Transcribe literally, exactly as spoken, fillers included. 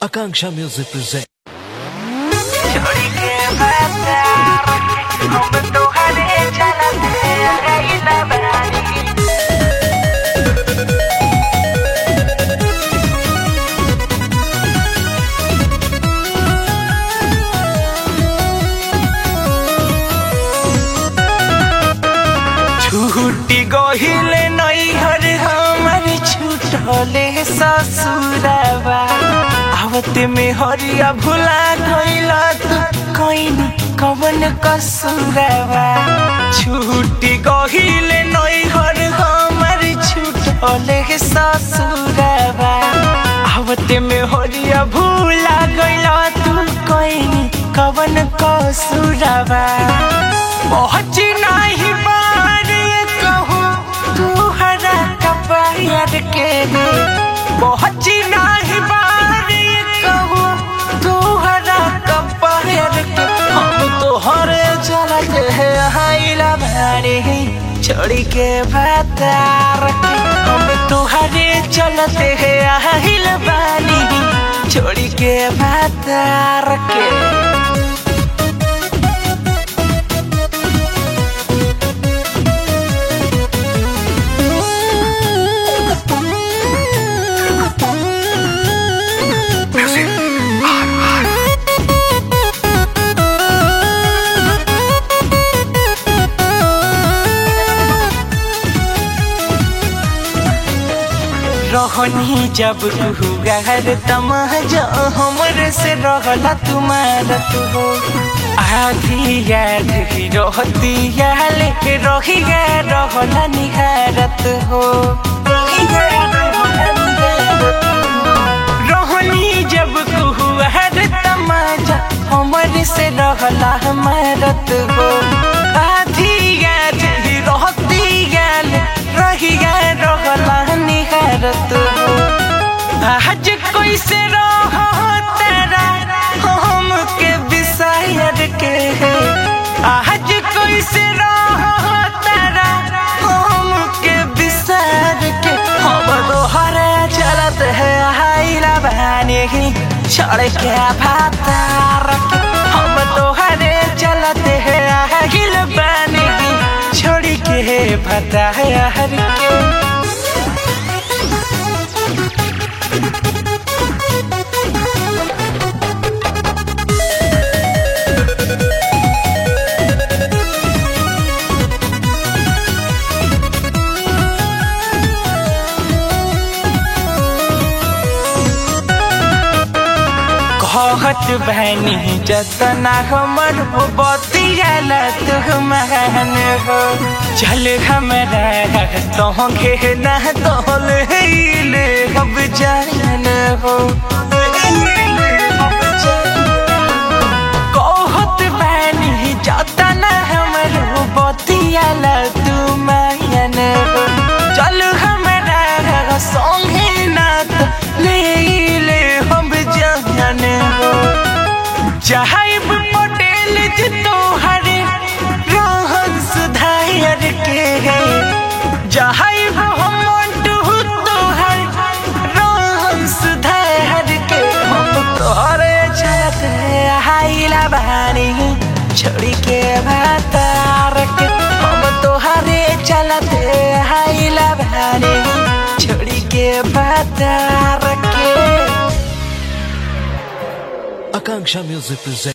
Akanksha Music presents. छोड़ी के बाजार हम तोहरे चलते रहिला बानी छूटी गहिले नैहर हमर छूटले ससुरवा आवते में हरिया भुला गइला तू कइनी कवन कसुरवा छूटी गहिले नैहर हमर छूटले ससुरवा आवते में हरिया भुला गइला तू कइनी कवन कसुरवा पहुँच नहीं बारे कहूँ तू हरा कपायर के पहुँच नहीं बारे कहूँ तू हरा कपायर के हम तो हरे चलते हैं हाइला भारी छोड़ी के बातार के हम तो हरे चलते हैं हाइला भारी छोड़ी के बातार के रहनी जब तू गहर तमाजा हमर से रहला तुम्हारा तू हो आधी याद ही रहती याले रही गे रहला निहारत हो रहनी जब तू गहर तमाजा हमर से रहला हमारत हो आधी याद ही रहती याले रही गे रहला निहारत हो आज कोई से रहो तेरा हम के विषयर के है आज कोई से रहो तेरा हम के विषयर के हम तो हरे चलत है हाइला बहाने ही छोड़ के भातार के हम तो हरे चलत है हाइला बहाने ही छोड़ के भातार के कहत बहनी जतना हमर बतियाला तू महान हो चल हमरा तो के ना तोल ले अब जान हो कहत बहनी जतना हमर बतियाला तू महान हो चल हमरा संगे ना तो ले ले हम जान हो जहाइब पटेल जी तोहरे रहन सुधार के है जहाइब हम तोहर रहन सुधार के हम तोहरे चलत हाइला बहानी छोड़ी के भातार के हम तोहरे चलत हाइला बहानी छोड़ी के भातार के Akanksha Music presents.